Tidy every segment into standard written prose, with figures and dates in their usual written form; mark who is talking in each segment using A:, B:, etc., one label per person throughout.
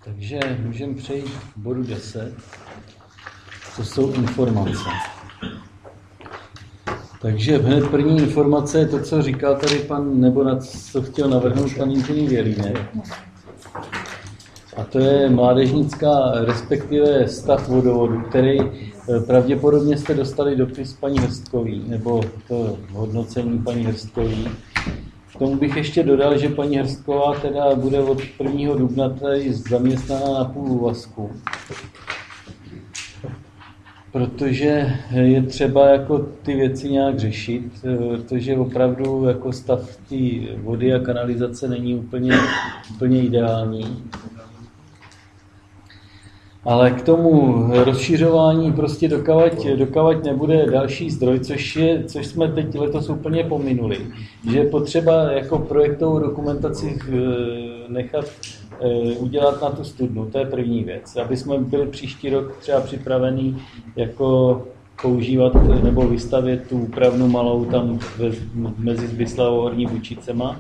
A: Takže můžeme přejít k bodu 10, co jsou informace. Takže hned první informace je to, co říkal tady pan, nebo na co chtěl navrhnout pan inženýr Jelínek. A to je mládežnická, respektive stav vodovodu, který pravděpodobně jste dostali dopis paní Hrstkový, nebo to hodnocení paní Hrstkový. K tomu bych ještě dodal, že paní Hrstková teda bude od 1. dubna tady zaměstnaná na půl úvazku. Protože je třeba jako ty věci nějak řešit, protože opravdu jako stav té vody a kanalizace není úplně ideální. Ale k tomu rozšiřování prostě dokavať nebude další zdroj, což jsme teď letos úplně pominuli. Že je potřeba jako projektovou dokumentaci nechat udělat na tu studnu, to je první věc. Aby jsme byli příští rok třeba připravení jako používat nebo vystavět tu úpravnu malou tam mezi Zbyslavou a Horní Bučicema.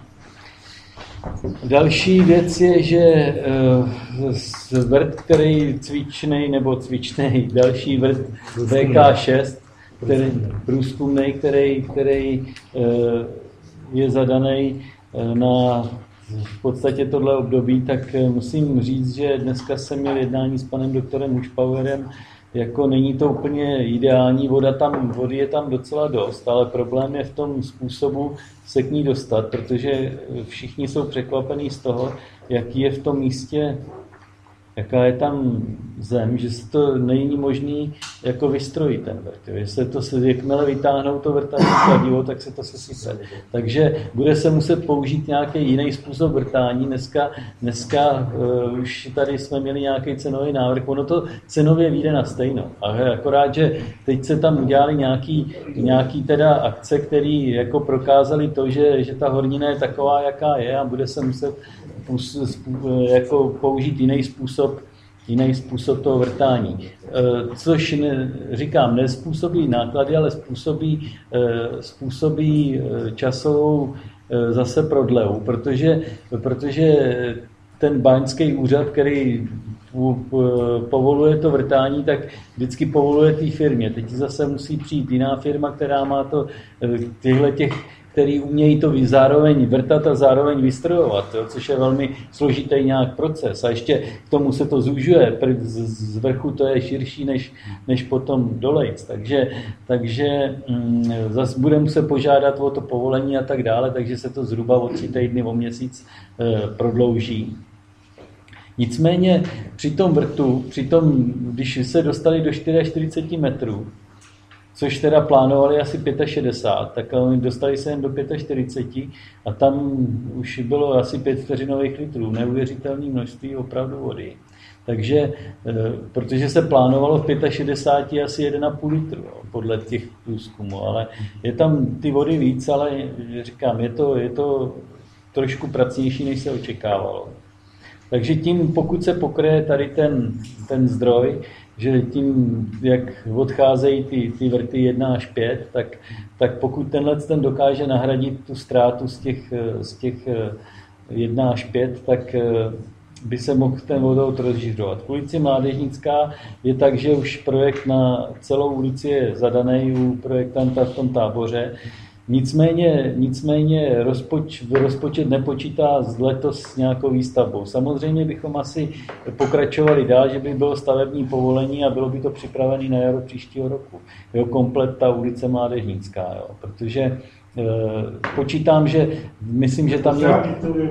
A: Další věc je, že vrt, který cvičnej, další vrt VK6, který průzkumnej, který je zadaný na v podstatě tohle období, tak musím říct, že dneska jsem měl jednání s panem doktorem Ušpauerem, jako není to úplně ideální, vody je tam docela dost, ale problém je v tom způsobu se k ní dostat, protože všichni jsou překvapení z toho, jaký je v tom místě, jaká je tam zem, že se to není možný jako vystrojit ten vrt. Jakmile vytáhnou to vrtací kladivo, tak se to sesype. Takže bude se muset použít nějaký jiný způsob vrtání. Dneska už tady jsme měli nějaký cenový návrh. Ono to cenově vyjde na stejno. Akorát, že teď se tam udělali nějaký teda akce, které jako prokázaly to, že ta hornina je taková, jaká je a bude se muset jako použít jiný způsob toho vrtání. Což říkám, nezpůsobí náklady, ale způsobí časovou zase prodlevu, protože ten báňský úřad, který povoluje to vrtání, tak vždycky povoluje té firmě. Teď zase musí přijít jiná firma, která má to který umějí to zároveň vrtat a zároveň vystrojovat, což je velmi složitý nějak proces. A ještě k tomu se to zúžuje, z vrchu to je širší než potom dolejc. Takže zase bude muset požádat o to povolení a tak dále, takže se to zhruba o 3 týdny, o měsíc prodlouží. Nicméně při tom vrtu, když se dostali do 44 metrů, což teda plánovali asi 65, tak oni dostali se jen do 45 a tam už bylo asi 5 vteřinových litrů, neuvěřitelné množství opravdu vody. Takže, protože se plánovalo v 65 asi 1,5 litru, podle těch průzkumů, ale je tam ty vody víc, ale říkám, je to trošku pracnější, než se očekávalo. Takže tím, pokud se pokryje tady ten zdroj, že tím, jak odcházejí ty vrty 1 až 5, tak pokud ten dokáže nahradit tu ztrátu z těch 1 až 5, tak by se mohl ten vodovod rozšiřovat. Ulici Mládežnická je tak, že už projekt na celou ulici je zadaný u projektanta v tom Táboře. Nicméně rozpočet nepočítá letos s nějakou výstavbou. Samozřejmě bychom asi pokračovali dál, že by bylo stavební povolení a bylo by to připravené na jaro příštího roku. Komplet ta ulice Mládežnická, protože počítám, že myslím, že tam je...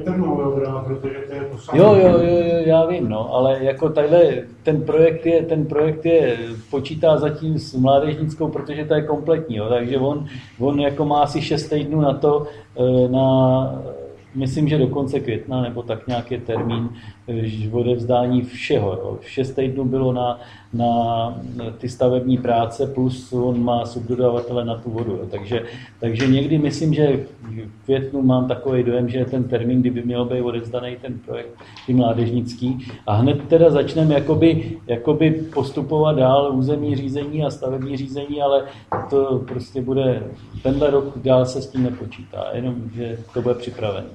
A: Jo, já vím, no, ale jako tadyhle ten projekt je počítá zatím s Mládežnickou, protože to je kompletní, jo, takže on jako má asi 6 týdnů na to, myslím, že do konce května, nebo tak nějaký termín odevzdání všeho. Jo. 6 týdnů bylo na ty stavební práce, plus on má subdodavatele na tu vodu. Jo. Takže někdy myslím, že v květnu mám takový dojem, že je ten termín, kdyby měl být odevzdaný ten projekt, ty Mládežnický. A hned teda začneme jakoby postupovat dál územní řízení a stavební řízení, ale to prostě bude, tenhle rok dál se s tím nepočítá, jenom že to bude připravený.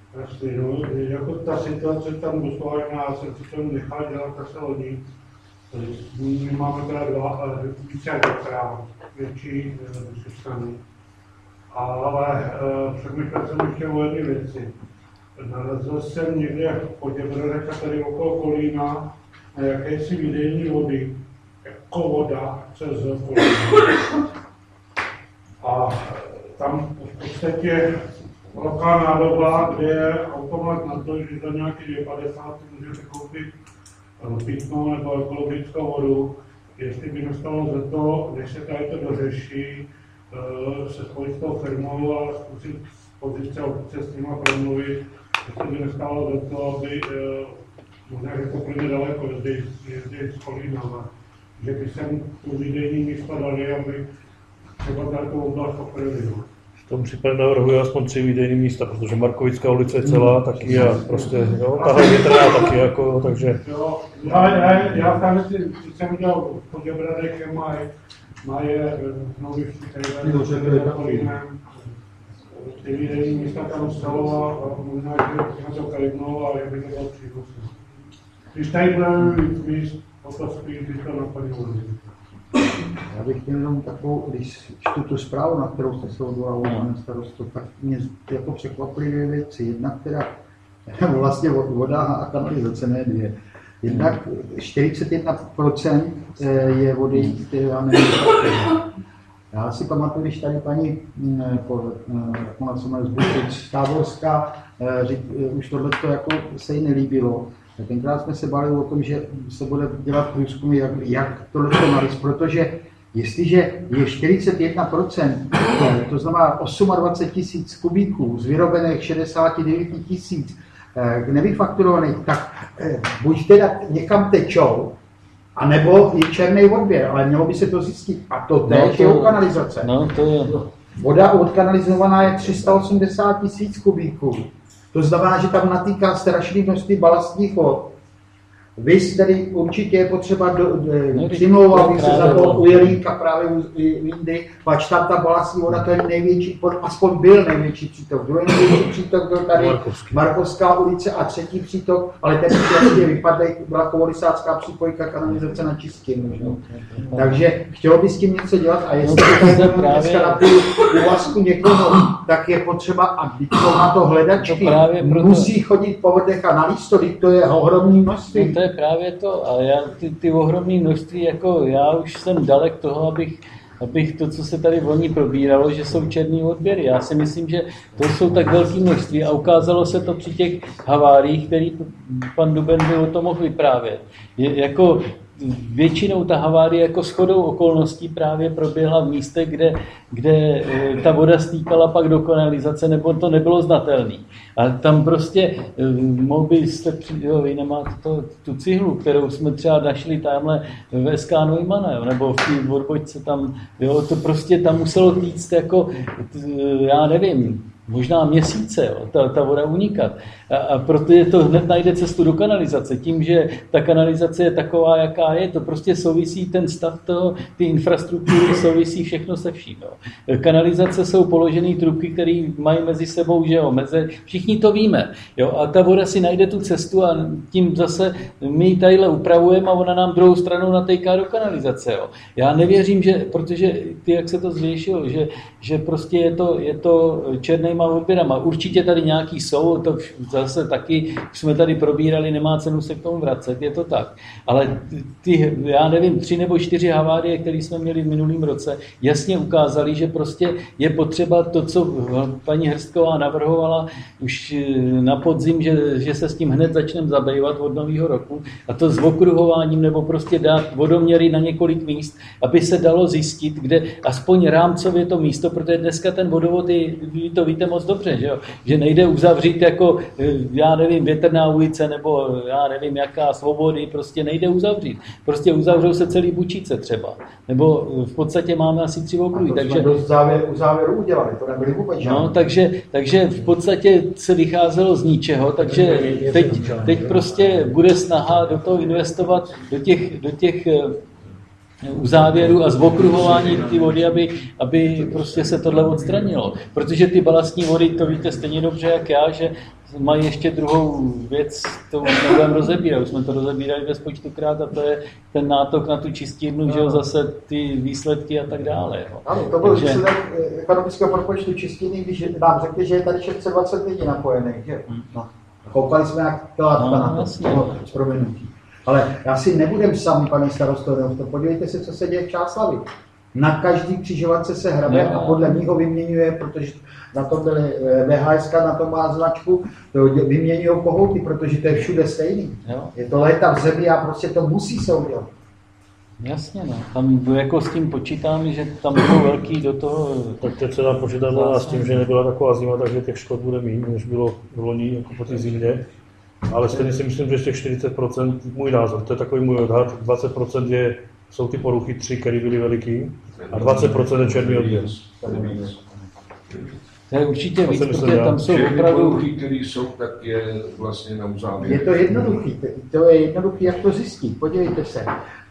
B: Jasně, no, jako ta situace tam doslova, já jsem si to nechal dělat, tak se lodí. My máme teda více elektrán, větší systémy. Ale přemýšlel jsem ještě o jedné věci. Narazil jsem někde v Poděbradech a tady okolo Kolína na jakési výdejní vody, jako voda přes Kolína. A tam v podstatě velká nádoba, kde je automat na to, že za nějaký 2,50 můžete koupit pitnou nebo ekologickou vodu. Jestli by nastalo za to, než se tady to dořeší, se spojit s tou firmou a zkusit z pozice obce s nima promluvit, jestli by nastalo za to, aby možná, že to plyne daleko, jezdí z Kolína, že by sem tu výdejní místa dali, aby třeba tady tu oblast pokryli.
C: V tom případě navrhuji aspoň 3 výdejní místa, protože Markovická ulice je celá taky a prostě, jo, tahle větrná taky, jako, takže... Jo,
B: já tam jsem udělal v Poděbradech, mají nový který je Kolínem. Ty výdejní místa tam stalo a možná, že jsme to klidnou a je by to bylo přínosné. Když tady budeme mít míst, potom spíš by to napadlo.
D: Já bych chtěl jenom takovou, když čtu tu zprávu, na kterou jste se odvolal, pane starosto, tak mě jako překvapily 2 věci. Jedna, která vlastně voda a kanalizace, ne 2. Jednak 41% je vody, která není. Já si pamatuju, když tady paní Táborská už tohleto jako se jí nelíbilo. Tenkrát jsme se bavili o tom, že se bude dělat průzkumy, jak tohle analyz, protože jestliže je 41%, to znamená 28 000 kubíků z vyrobených 69 000 nevyfakturovaných, tak buď teda někam tečou, anebo je černý odběr, ale mělo by se to zjistit. A to též je u kanalizace.
A: No, to je...
D: Voda odkanalizovaná je 380 000 kubíků. To znamená, že tam natýká strašné množství balastních vod. Vy tedy určitě je potřeba přimlouvat, bych se za to u Jelínka právě u Jindy, pač tam ta balastní voda, to je největší, aspoň byl největší přítok. Druhý největší přítok byl tady Markovská ulice a třetí přítok, ale ten vlastně vypadl, byla Kovolisácká přípojka kanalizace na Čistinu. Takže chtělo by s tím něco dělat a jestli dneska na tu úvazku někoho, tak je potřeba, a když jsou na to hledačky, musí chodit po vodech a na lístodích, to je ohromný množství.
A: To je právě to, a já ty ohromné množství, jako já už jsem dalek toho, abych to, co se tady volně probíralo, že jsou černý odběry. Já si myslím, že to jsou tak velké množství a ukázalo se to při těch haváriích, který pan Duben by o tom mohl vyprávět. Jako většinou ta havárie jako shodou okolností právě proběhla v místech, kde ta voda stýkala pak do kanalizace, nebo to nebylo znatelný. A tam prostě mohl byste vy nemáte tu cihlu, kterou jsme třeba našli tamhle v SK Neumana, nebo v té odbočce tam, jo, to prostě tam muselo týct jako, já nevím, možná měsíce, jo, ta voda unikat. A protože to hned najde cestu do kanalizace. Tím, že ta kanalizace je taková, jaká je, to prostě souvisí ten stav toho, ty infrastruktury souvisí všechno se vším. Jo. Kanalizace jsou položené trubky, které mají mezi sebou, že jo, všichni to víme. Jo, a ta voda si najde tu cestu a tím zase my ji tadyhle upravujeme a ona nám druhou stranou natejká do kanalizace. Jo. Já nevěřím, že, protože ty, jak se to zvětšilo, že prostě je to černýma odběrama. Určitě tady nějaký jsou, to zase taky jsme tady probírali, nemá cenu se k tomu vracet, je to tak. Ale ty, já nevím, 3 nebo 4 havárie, které jsme měli v minulém roce, jasně ukázali, že prostě je potřeba to, co paní Hrstková navrhovala už na podzim, že se s tím hned začneme zabývat od nového roku a to s okruhováním nebo prostě dát vodoměry na několik míst, aby se dalo zjistit, kde aspoň rámcově to místo, protože dneska ten vodovod vy to víte moc dobře, že nejde uzavřít jako, já nevím, Větrná ulice nebo já nevím, jaká Svobody, prostě nejde uzavřít. Prostě uzavřou se celý Bučice třeba. Nebo v podstatě máme asi 3 okruhy.
D: Takže u závěru udělali, to nebyly vůbec žádné.
A: No, takže v podstatě se vycházelo z ničeho, takže teď prostě bude snaha do toho investovat, do těch u závěru a zvokruhování ty vody, aby prostě se tohle odstranilo. Protože ty balastní vody, to víte stejně dobře jak já, že mají ještě druhou věc, to už nebudeme rozebírat, už jsme to rozebírali bezpočtukrát a to je ten nátok na tu čistírnu, že jo, zase ty výsledky a tak dále. Jo.
D: Ano, to byl výsledek ekonomického propočtu čistírny, když nám řekli, že je tady 620 lidí napojených, že? No. Koukali jsme jak látka na to, z prominutí. Ale já si nebudem sami, pane starosto, podívejte se, co se děje v Čáslavi. Na každý křižovatce se hrabe a podle mýho vyměňuje, protože na tom byly VHS, na tom má značku, to vyměňují kohouty, protože to je všude stejný. Jo. Je to léta v zemi a prostě to musí se udělat.
A: Jasně, no. Tam jako s tím počítám, že tam budou velký do toho...
C: Tak teď se dá počítat s tím, že nebyla taková zima, takže těch škod bude méně, než bylo v loni, jako po té zimě. Ale stejně si myslím, že z těch 40%, můj názor, to je takový můj odhad, 20% jsou ty poruchy 3, které byly veliký, a 20% je černý odběr.
A: To je určitě víc, protože tam jsou opravdu...
E: poruchy, které jsou, tak je vlastně na uzávěr.
D: Je to jednoduchý, jak to zjistit. Podívejte se,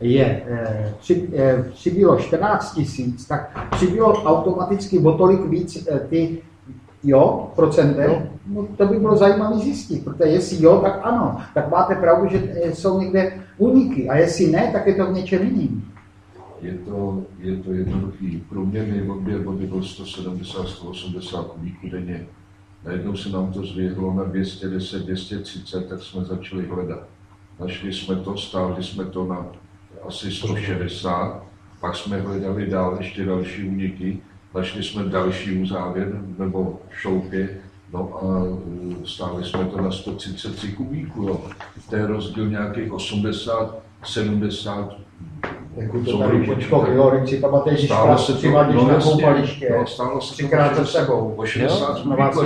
D: přibylo 14 000, tak přibylo automaticky o tolik víc ty procentech, no, to by bylo zajímavé zjistit, protože jestli jo, tak ano, tak máte pravdu, že jsou někde úniky a jestli ne, tak je to v něčem jiným.
E: Je to jednoduchý. Průměrný odběr vody byl 170-180 kubíků denně. Najednou se nám to zvěhlo na 210, 230, tak jsme začali hledat. Našli jsme to, stáhli jsme to na asi 160, pak jsme hledali dál ještě další úniky. Našli jsme další uzávěr nebo šoupě, no a stáli jsme to na 133 kubíků. Jo. To je rozdíl nějakých 80, 70.
D: Jako to tady počko bylo, když si pamatuješ, když přivadíš na koupaliště, třikrát za sebou.
E: O 60 kubíků,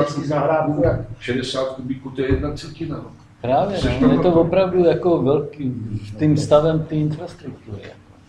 E: 60 kubíků, to je 1/3.
A: Právě, no, je to opravdu jako velký, tím stavem té infrastruktury.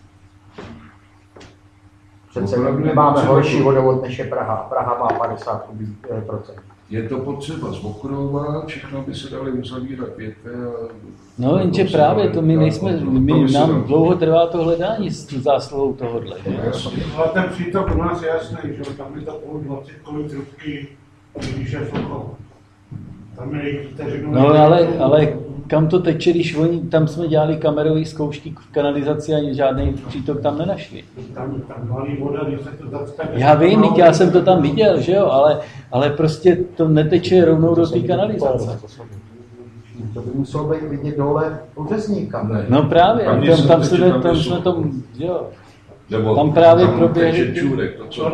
D: Přece nemáme horší vodovod než je Praha. Praha má 50%.
E: Je to potřeba z Bokrova, všechno by se dali uzavírat větve.
A: No jenže právě to my nejsme, nám dlouho trvá to hledání s zásluhou tohohle.
B: Ale ten přítok u nás je jasný, že tam je to půl 20 kolik trubky, když je sucho. Tam je
A: no ale kam to teče, když oni, tam jsme dělali kamerové zkoušky v kanalizaci a žádný přítok tam nenašli.
B: Tam valí voda, když se to zacpe.
A: Já vím, já jsem to tam viděl, že jo, ale prostě to neteče rovnou do té kanalizace.
D: To by muselo být vidět dole u řezníka.
A: No právě, tam jsme to, jo.
E: Nebo
A: tam právě proběhly...
E: Čůrek, to co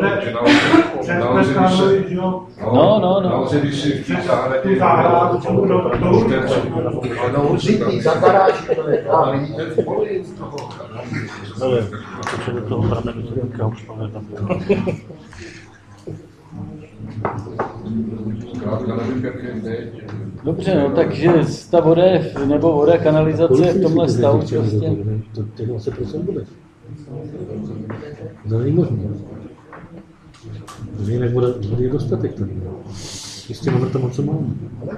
E: nahoře, když si v
B: zahrádku,
D: no určitý, za garáží to je.
A: Dobře, no takže ta voda je, nebo voda kanalizace je v tomhle stavu prostě.
C: Těch 20% bude. To není možné. Jinak vody je dostatek tady. Jistě máme tam, co máme.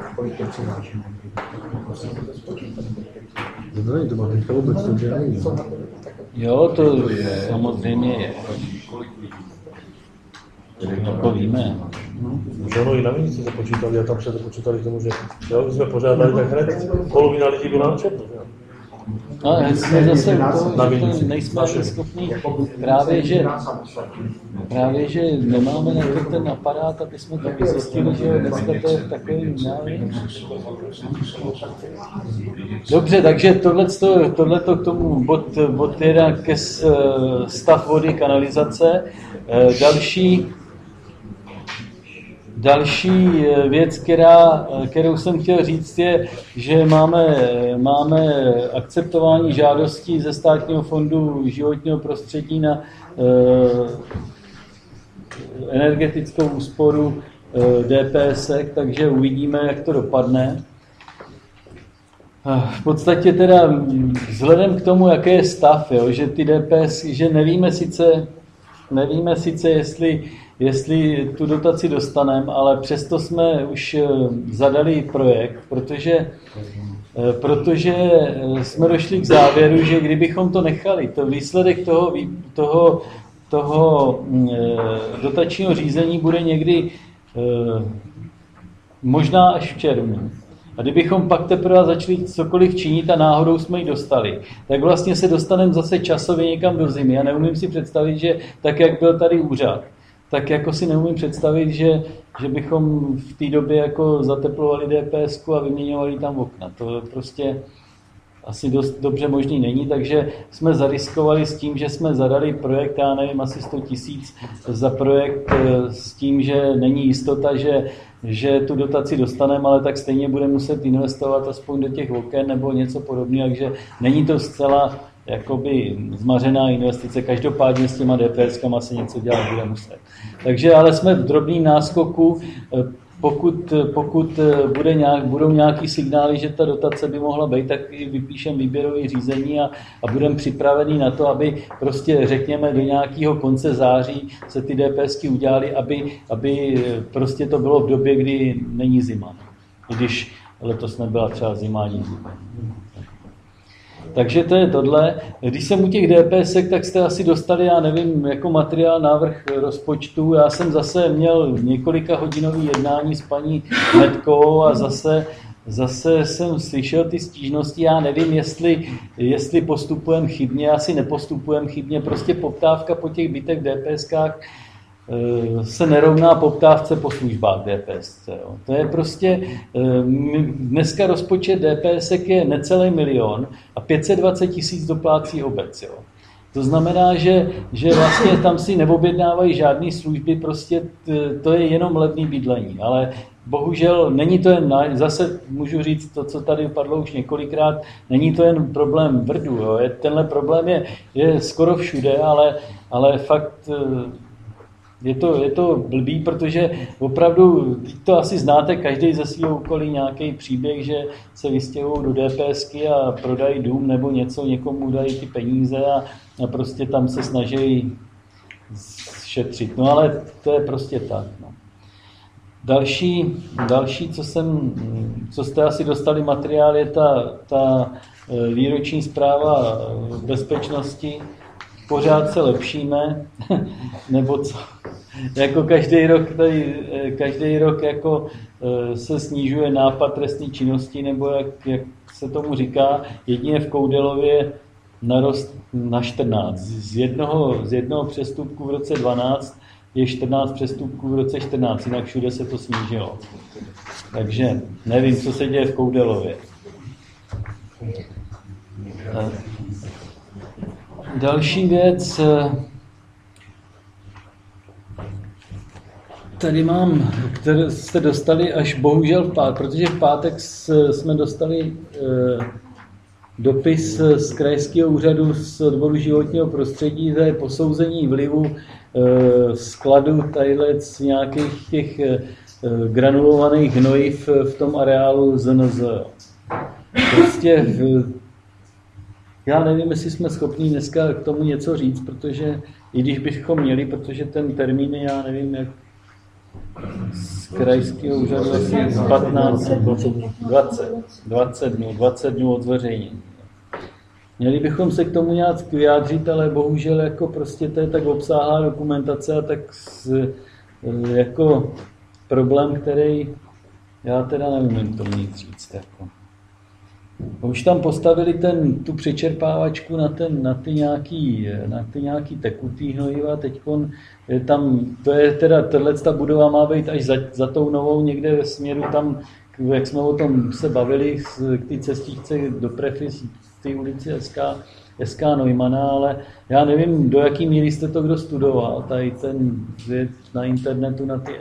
C: To má teďka vůbec, to je nejde.
A: Jo, to samozřejmě je. To víme.
C: Že ono i na měsíci se počítali a tam se to počítali k tomu, že když jsme pořádali, tak hned polovina lidí byla na černo.
A: Ale jsme zase u toho, že to nejsme schopni právě, že nemáme na to ten aparát, aby jsme to zjistili, že dneska to je takový návěd. Dobře, takže tohleto k tomu bod 1 ke stav vody kanalizace. Další věc, kterou jsem chtěl říct, je, že máme akceptování žádostí ze Státního fondu životního prostředí na energetickou úsporu DPS, takže uvidíme, jak to dopadne. V podstatě teda vzhledem k tomu, jaký je stav, jo, že ty DPS, že nevíme sice, jestli tu dotaci dostaneme, ale přesto jsme už zadali projekt, protože jsme došli k závěru, že kdybychom to nechali, to výsledek toho dotačního řízení bude někdy možná až v červnu. A kdybychom pak teprve začali cokoliv činit a náhodou jsme ji dostali, tak vlastně se dostaneme zase časově někam do zimy. Já neumím si představit, že tak, jak byl tady úřad, tak jako si neumím představit, že bychom v té době jako zateplovali DPSku a vyměňovali tam okna. To prostě asi dost dobře možný není, takže jsme zariskovali s tím, že jsme zadali projekt, já nevím, asi 100 000 za projekt s tím, že není jistota, že tu dotaci dostaneme, ale tak stejně bude muset investovat aspoň do těch oken nebo něco podobného, takže není to zcela jakoby zmařená investice, každopádně s těma DPSkama se něco dělat bude muset. Takže ale jsme v drobném náskoku, pokud budou nějaký signály, že ta dotace by mohla být, tak i vypíšeme výběrové řízení a budeme připraveni na to, aby prostě řekněme do nějakého konce září se ty DPSky udělaly, aby prostě to bylo v době, kdy není zima. I když letos nebyla třeba zima ani zima. Takže to je tohle. Když jsem u těch DPSek, tak jste asi dostali, já nevím, jako materiál návrh rozpočtu. Já jsem zase měl několika hodinový jednání s paní Metkou a zase jsem slyšel ty stížnosti. Já nevím, jestli postupujeme chybně, asi nepostupujeme chybně. Prostě poptávka po těch bytech v DPSkách se nerovná poptávce po službách DPSC. Jo. To je prostě, dneska rozpočet DPSek je necelý 1 milion a 520 000 doplácí obec. Jo. To znamená, že vlastně tam si neobjednávají žádné služby, prostě to je jenom levný bydlení, ale bohužel není to jen, zase můžu říct to, co tady padlo už několikrát, není to jen problém Brdu, jo. Tenhle problém je skoro všude, ale fakt je to blbý, protože opravdu, to asi znáte, každý ze svého okolí nějaký příběh, že se vystěhují do DPSky a prodají dům nebo něco, někomu dají ty peníze a prostě tam se snaží šetřit. No ale to je prostě tak. No. Další, co jste asi dostali materiál, je ta výroční zpráva bezpečnosti. Pořád se lepšíme, nebo co? Jako každý rok jako se snižuje nápad trestné činnosti, nebo jak se tomu říká, jedině v Koudelově narost na 14. Z jednoho přestupku v roce 12 je 14 přestupků v roce 14, jinak všude se to snížilo. Takže nevím, co se děje v Koudelově. Další věc, tady mám, které jste dostali až bohužel v pátek, protože v pátek jsme dostali dopis z krajského úřadu z odboru životního prostředí, to je posouzení vlivu skladu tadyhle z nějakých těch granulovaných hnojiv v tom areálu ZNZ. Prostě já nevím, jestli jsme schopni dneska k tomu něco říct, protože i když bychom měli, protože ten termín je, já nevím, jak z krajského úřadu asi 20 dnů od zveřejnění. Měli bychom se k tomu nějak vyjádřit, ale bohužel jako prostě to je tak obsáhlá dokumentace a tak jako problém, který já teda nevím tomu nic říct. Jako. Už tam postavili tu přečerpávačku na ty nějaký tekutý hnojiva, teďkon tam, to je teda, ta budova má být až za tou novou někde ve směru tam, jak jsme o tom se bavili, k té cestičce do Prefy z té ulici SK Neumana, ale já nevím, do jaký míry jste to kdo studoval, tady ten věc na internetu, na ty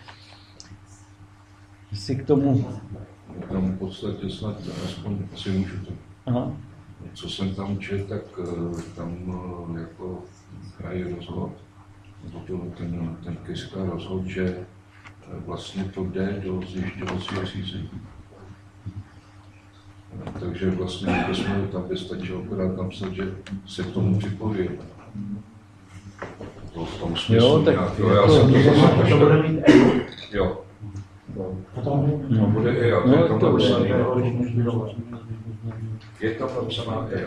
A: jestli k tomu...
E: Tam v podstatě snad aspoň asi můžu to. Aha. Co jsem tam četl, tak tam jako kraj rozhod, ten Kiska rozhod, že vlastně to jde do zjišťovacího řízení. Takže vlastně tam by stačilo akorát napsat, že se k tomu připojíme. To v tom smyslu.
A: Jo, tak
E: to bude mít jo. No, bude EIA, to je tam napsaný. Je tam napsaná EIA.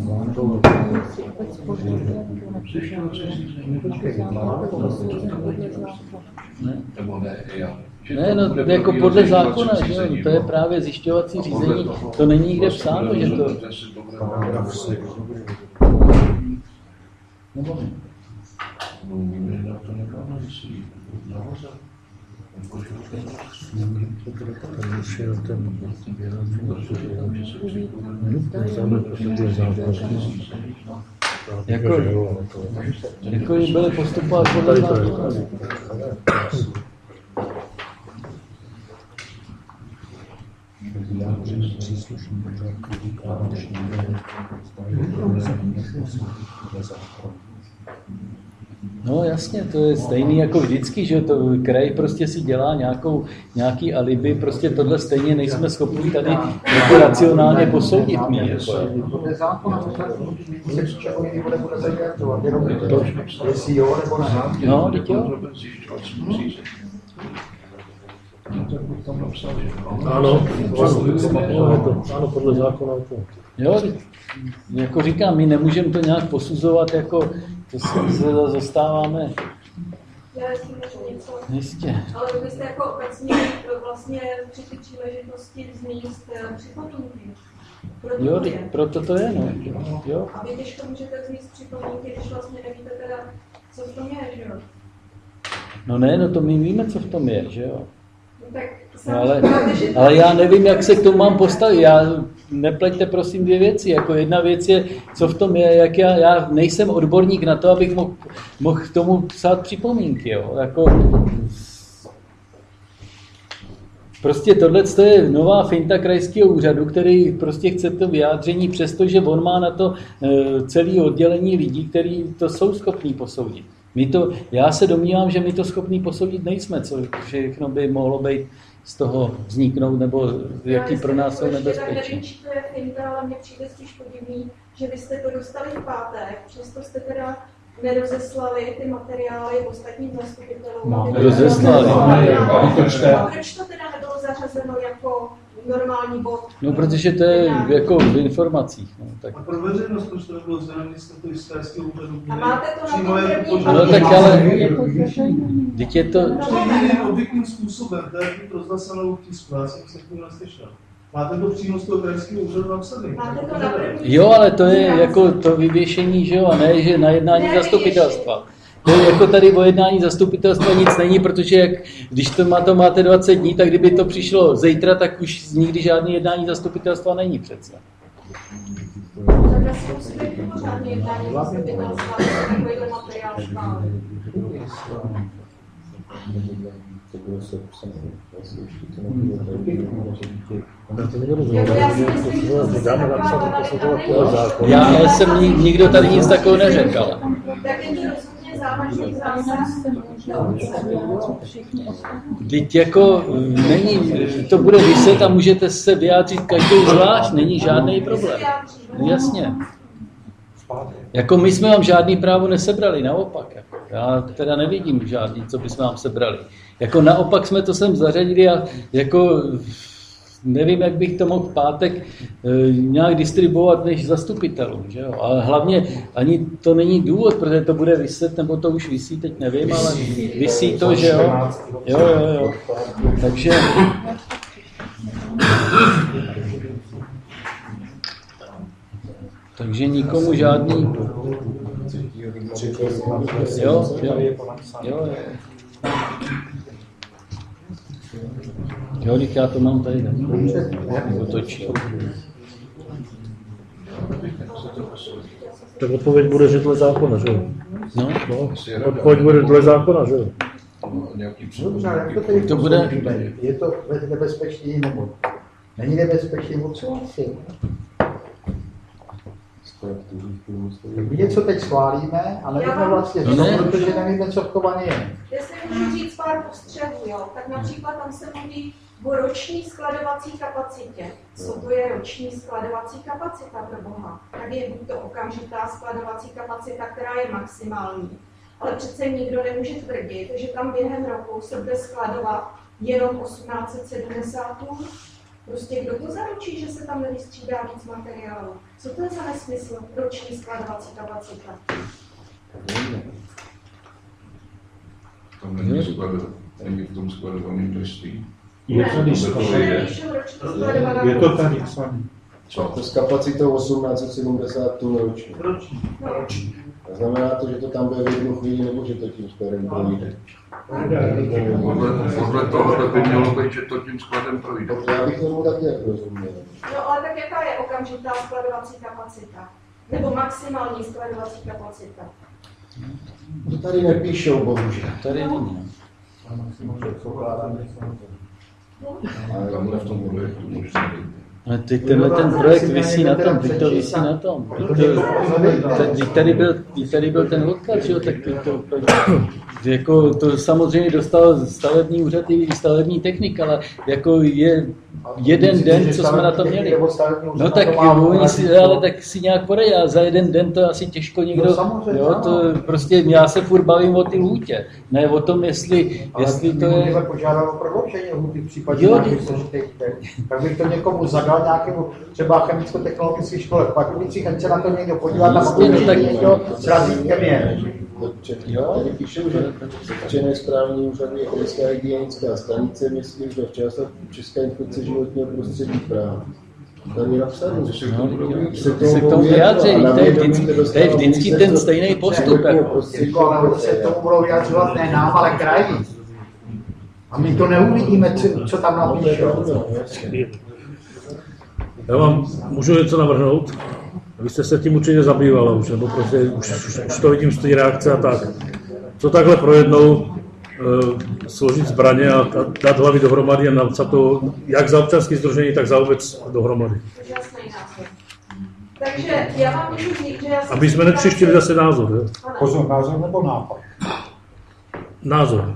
A: Ne, no jako podle zákona, že jo, to je právě zjišťovací řízení, to není nikde psáno, že to... Jako byli postupovat podle zákona. No jasně, to je stejný jako vždycky, že to kraj prostě si dělá nějaký alibi, prostě tohle stejně nejsme schopni tady jako racionálně posoudit my.
D: Podle zákona se čeho jiný bude zajímat, jenom to, jestli jo nebo ne.
A: No, teď jo.
C: Ano, podle zákona.
A: Jo, jako říkám, my nemůžeme to nějak posuzovat, jako to se zastáváme.
F: Já si můžu něco.
A: Jistě.
F: Ale vy byste jako obecně vlastně při ty příležitosti změnit připomínky.
A: Proto to je, no. Jo.
F: A vy těžko můžete změnit připomínky, když vlastně nevíte teda, co v tom je, že jo?
A: No ne, no to my víme, co v tom je, že jo.
F: Tak
A: no, ale já nevím, jak se k tomu mám postavit. Nepleťte prosím dvě věci. Jako jedna věc je, co v tom je, jak já nejsem odborník na to, abych mohl k tomu psát připomínky. Jo. Jako, prostě tohle je nová finta krajského úřadu, který prostě chce to vyjádření, přestože on má na to celé oddělení lidí, kteří to jsou schopní posoudit. Já se domnívám, že my to schopní posoudit nejsme, co všechno by mohlo být z toho vzniknout, nebo jaký pro nás jsou nebezpečí.
F: Já nevím, či to je finta, ale mně přijde spíš podivný, že vy jste to dostali v pátek, přesto jste teda nerozeslali ty materiály ostatním zastupitelům.
A: No, rozeslali.
F: Proč to teda nebylo zařazeno jako normální bod?
A: No, protože to je jako v informacích. No, tak.
G: A pro veřejnost, proč to nebylo sděleno, jste to z krajského úřadu?
F: A máte to na tom první?
A: No tak ale, teď je to...
G: Obvyklým způsobem, to je rozhlasenou tisku, já jsem se k tomu neslyšel. Máte to přímo z toho krajského úřadu napsaný?
F: Máte to na první?
A: Jo, ale to je jako to vyvěšení, že jo, a ne, že na jednání zastupitelstva. To je jako tady o jednání zastupitelstva nic není, protože když to máte 20 dní, tak kdyby to přišlo zítra, tak už nikdy žádný jednání zastupitelstva není přece.
F: Tak asi musí být pořádně jednání zastupitelstva, takovýhle materiál škály.
A: Já jsem nikdo tady nic takového neřekl.
F: Tak je to rozhodně závažný zásah.
A: Teď jako není, to bude vyset a můžete se vyjádřit každou zvlášť, není žádný problém. Jasně. Jako my jsme vám žádný právo nesebrali, naopak. Jako. Já teda nevidím žádný, co bychom vám sebrali. Jako naopak jsme to sem zařadili a jako nevím, jak bych to mohl v pátek nějak distribuovat než zastupitelům, že jo? Ale hlavně ani to není důvod, protože to bude viset, nebo to už visí, teď nevím, ale visí to, že jo? Jo. Takže nikomu žádný... Jo. Jo, já to mám tady, otočil.
C: Tak odpověď bude, že dle zákona, že jo?
A: No.
C: Odpověď bude dle zákona, že jo?
D: Dobře, jak to tedy
A: to bude...
D: Je to nebezpečný nebo není nebezpečný, nebo co asi? My něco teď schválíme a nevíme vlastně, protože nevíme, co v tom ani je.
F: Jestli můžu říct pár postřehů, jo, tak například tam se mluví o roční skladovací kapacitě. Co to je roční skladovací kapacita pro boha? Tak je buď to okamžitá skladovací kapacita, která je maximální, ale přece nikdo nemůže tvrdit, že tam během roku se bude skladovat jenom 1870 tun, Prostě kdo to zaručí, že se tam nevystřídá víc materiálu? Co to je za nesmysl? Roční skladovací kapacita?
E: Tam není v tom skladovaném množství.
B: Je to je to tady sami.
H: To s kapacitou 1870 tun ročně. A znamená to, že to tam bude v jednu chvíli, nebo že to tím skladem projde?
E: Podle toho by mělo být, že to tím skladem projde.
H: Já bych tomu taky rozuměl.
F: No ale tak jaká je okamžitá skladovací kapacita? Nebo maximální skladovací kapacita?
H: To tady nepíšou, bohužel.
A: Tady není.
E: Ale tamhle v tom projektu možná být.
A: Ale teď ten projekt visí na tom, teď to visí na tom. Tady byl ten odklad, že jo, tak to jako to samozřejmě dostal stavební úřad i stavební technik, ale jako je jeden den, co jsme na to měli. No tak oni si, ale tak si nějak poradí, a za jeden den to asi těžko někdo, jo, to prostě já se furt bavím o ty lhůtě, ne o tom, jestli to je...
D: Ale požádal o prodloužení lhůty v případě nějakých složitých, tak bych to někomu zadal nějakému třeba chemicko-technologické škole v Pardubicích, ať se na to někdo podívá, tam někdo s razítkem je.
H: Tady píšou, že dotčené správní úřady je Krajská hygienická stanice, myslím, že včas Česká inspekce životního prostředí práv. Tady je napsáno, že
A: se k tomu vyjádří, to je vždycky ten stejný postup.
D: Ale se tomu budou vyjádřovat ne nám, ale kraji. A my to neuvidíme, co tam napíšou.
C: Já vám můžu něco navrhnout? Vy jste se tím určitě zabývala už, nebo prostě už to vidím z té reakce a tak. Co takhle pro jednou složit zbraně a dát hlavy dohromady a napsat to jak za občanské sdružení, tak za obec dohromady.
F: Takže já vám můžu říct, že já jsem...
C: Aby jsme netřištili zase názor, jo?
B: Pozor, názor nebo nápad?
C: Názor.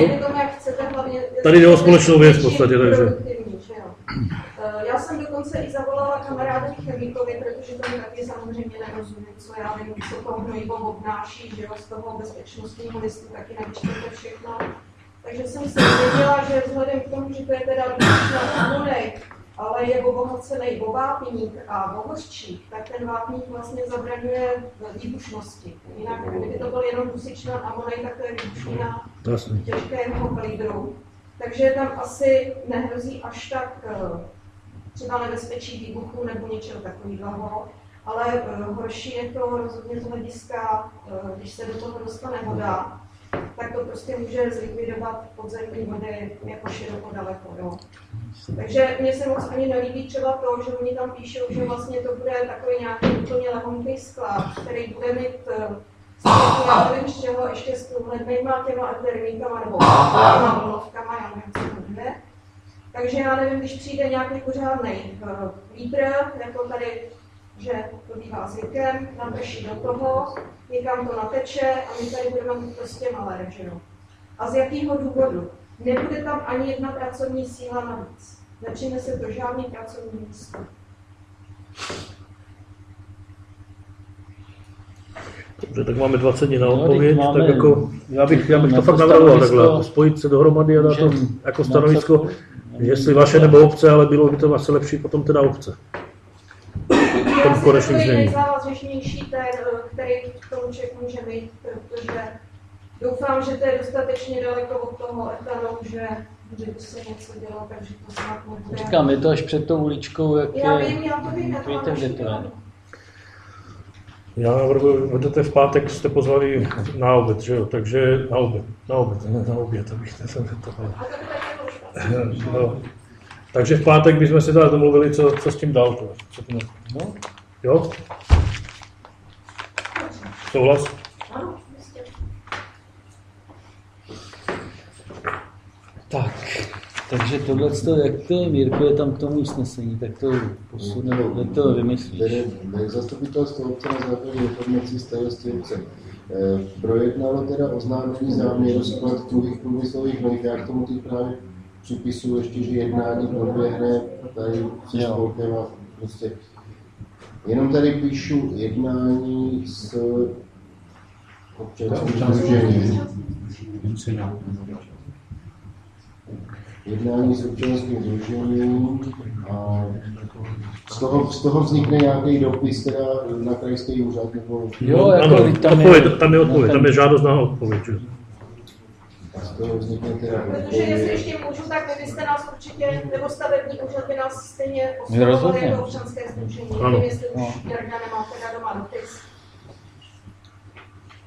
F: Tady
C: jde o společnou věc v podstatě, takže...
F: Já jsem dokonce i zavolala kamarádovi chemikovi, protože tomu taky samozřejmě nerozumím, co já vím, co to hnojivo obnáší, že jo, z toho bezpečnostního listu taky nečtete všechno. Takže jsem se věděla, že vzhledem k tomu, že to je teda dusičnat amonej, ale je obohacený o vápník a o hořčík, tak ten vápník vlastně zabraňuje výbušnosti. Jinak, kdyby to byl jenom dusičnat amonej, tak to je výbušnina těžkého kalibru. Takže tam asi nehrozí až tak třeba nebezpečí výbuchu nebo něčeho takového, ale horší je to rozhodně z hlediska, když se do toho dostane voda, tak to prostě může zlikvidovat podzemní vody jako široko daleko. Jo. Takže mně se moc ani nelíbí třeba to, že oni tam píšou, že vlastně to bude takový nějaký úplně lehonký sklad, který bude mít já nevím, z čeho ještě s průhlednýma těma eterníkama nebo těma vlnovkama, já nevím, co to bude. Takže já nevím, když přijde nějaký pořádný vítr, jako tady, že to bývá zvykem, naprší do toho, někam to nateče a my tady budeme mít prostě malé, že jo. A z jakého důvodu? Nebude tam ani jedna pracovní síla navíc. Nepřinese to žádný pracovní místo.
C: Dobře, tak máme 20 dní na odpověď, tak jako já bych to fakt navrhoval takhle, spojit se dohromady a dát to jako stanovisko, jestli vaše nebo obce, ale bylo by to asi lepší potom teda obce.
F: V tom konečném znění. Nejzávaznější ten, který k tomu člověk může mít, protože doufám, že to je dostatečně daleko od toho etanu, že by se něco dělo, takže to snad nebude.
A: Říkám, je to až před tou uličkou, jak
F: já vím,
A: víte, kde to je.
C: Já navrhuji, vedete v pátek jste pozvali na oběd, že jo, takže na oběd, abych nesem to. No. Takže v pátek bychom si teda domluvili, co s tím dál. No? Jo? Souhlas?
F: Ano, jistě.
A: Takže tohle, jak to je, Mírko, je tam k tomu usnesení, tak to posuneme, jak to vymyslíš.
H: Zastupitelstvo obce na základě informací starosti obce projednalo teda oznámení záměru sklad tuhých průmyslových hnojiv. Já k tomu teď právě připisuju ještě, že jednání proběhne tady se spolkem a prostě jenom tady píšu jednání s občanským sdružením. jednání s občanským sdružením a z toho vznikne nějaký dopis teda na krajský úřad nebo...
A: Jo, jako
C: ano, tam je odpověď, tam je žádost na odpověď.
F: Protože jestli ještě můžu, tak vy byste nás určitě, nebo stavební úřad by nás stejně oslovovali jako občanské sdružení. Nevím, jestli už Jarda nemá teda doma dopis.